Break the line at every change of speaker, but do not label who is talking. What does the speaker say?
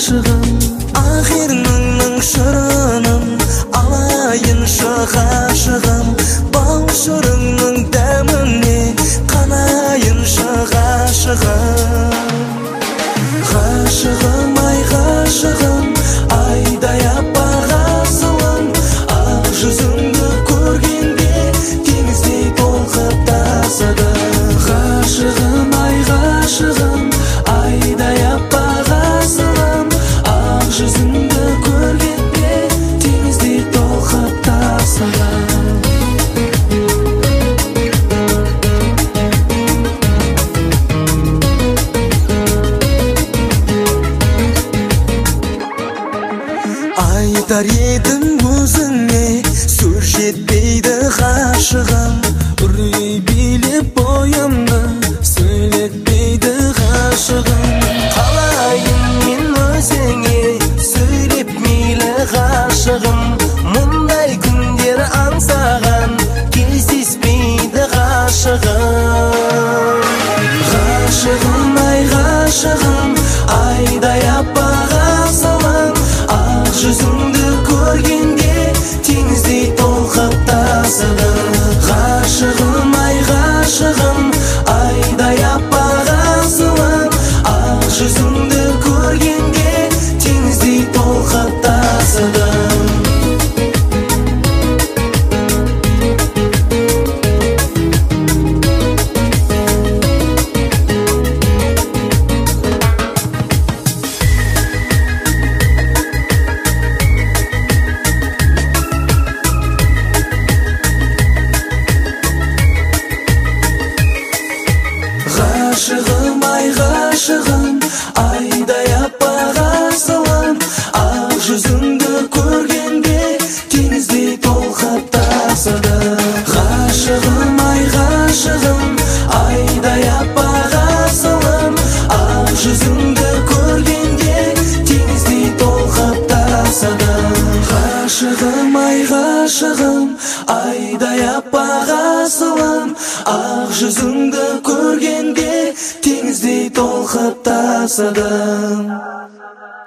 ғашығым.
Ақырыңның шырынын алайыншы ғашығым. Бал шырыңның дәміне қанайыншы ғашығым. Ғашығым, ай ғашығым, айдай аппақ асылым. Ақ жүзіңді көргенде теңіздей толқып тасыды.
Ғашығым, ай ғашығым, айдай аппақ асылым. Ақ жүзіңді көргенде теңіздей толқып тасыды.
Айтар едім өзіңе сөз жетпейді ғашығым.
Үрей билеп бойымды сөйлетпейді ғашығым.
Қалайын мен өзіңе сөйлеп мейлі ғашығым. Мұндай күндер аңсаған кездеспейді ғашығым.
Ғашығым, ай ғашығым, айдай аппақ асылым.
Ақ жүзіңді көргенде теңіздей толқып тасыды.
Ғашығым, ай ғашығым, айдай аппақ асылым.
Ақ жүзіңді көргенде теңіздей толқып тасыды.
Ғашығым, ай ғашығым, айдай аппақ асылым.
Ақ жүзіңді көргенде теңіздей толқып тасыды.
Ғашығым, ай ғашығым, айдай аппақ асылым.
Ақ жүзіңді көргенде теңіздей толқып тасыды.
Ғашығым, ай ғашығым, айдай аппақ асылым.
Ақ жүзіңді көргенде теңіздей толқып тасыды.